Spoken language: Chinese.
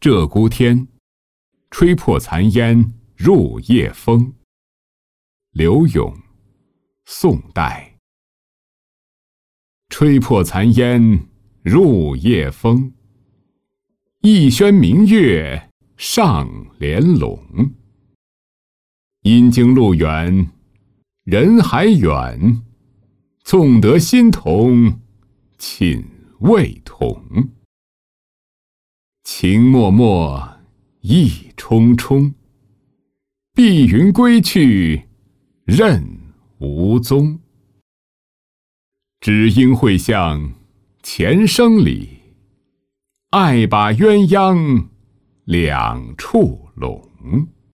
鹧鸪天，吹破残烟入夜风。柳永，宋代。吹破残烟入夜风，一轩明月上帘拢。阴经路远，人还远，纵得新童寝未同。情脉脉，意冲冲，碧云归去，任无踪。只应会向前生里，爱把鸳鸯两处拢。